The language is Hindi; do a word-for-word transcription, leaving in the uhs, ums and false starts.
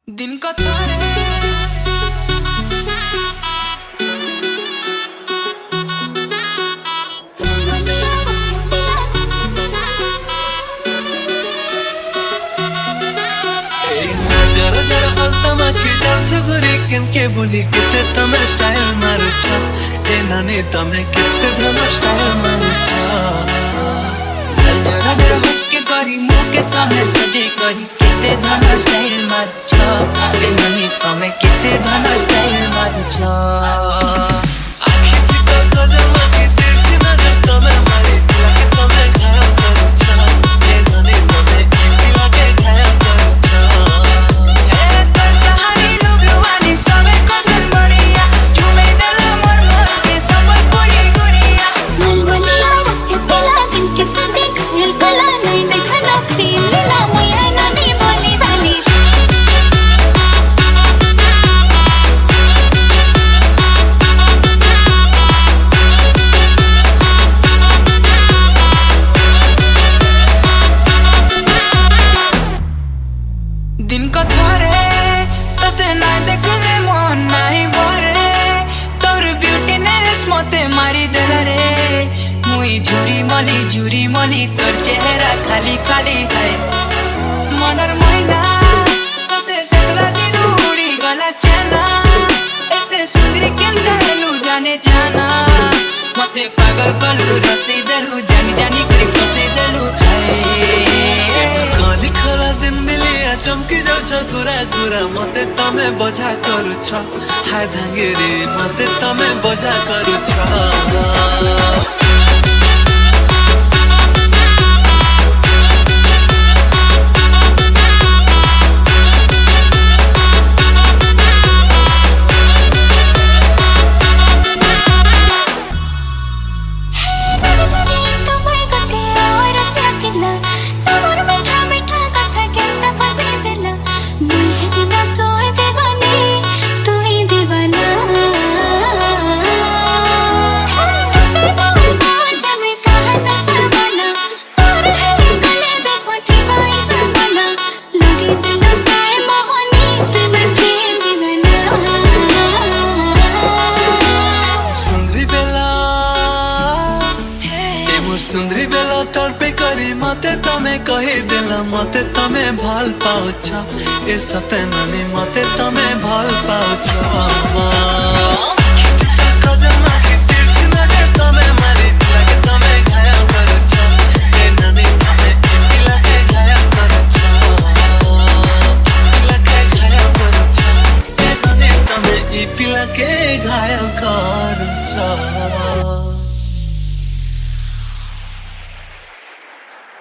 दिन का तारे जरा जरा अल्तमा की जाउछ गोरी केनके बोली केते तमे स्टाइल मारुछ ए नानी तमे केते धम स्टाइल मारुछ जरा जरा हक्के करी मुके तमे सजे करी केते धम स्टाइल मारुछ ए नानी तमे केते धम स्टाइल मारुछ आखि चित गजमा की तिरछी नजर तमे मारी लागे तमे घायल करुछ ए नानी तमे ई लागे घायल करुछ दिन का थारे तते ना देखले मन नाही भरे तोर ब्यूटी ने मते मारी देला रे मुई झुरी मली झुरी मली तोर चेहरा खाली खाली है मनर मैना तते देखला दिन उड़ी गला चना एते सुंदरी केन कहलू जाने जाना मते पागल कलू रसी देलू जानी जानी करी फसे देलू गली खरा दिन मिलिया चमकी जाउछ गुरा गुरा मते तमे बजा करुछ हाय धांगेरे मते तमे बजा करुछ सुंदरी बेला तड़पे करी मते तमे कही देला मते तमे भल पाउछ ए सते नानी मते तमे भल पाउछ गजमा की तिरछी नजर तमे मारी लागे तमे घायल करुछ ए नानी तमे ई लागे घायल करुछ लागे घायल करुछ ए नानी तमे ई लागे घायल करुछ।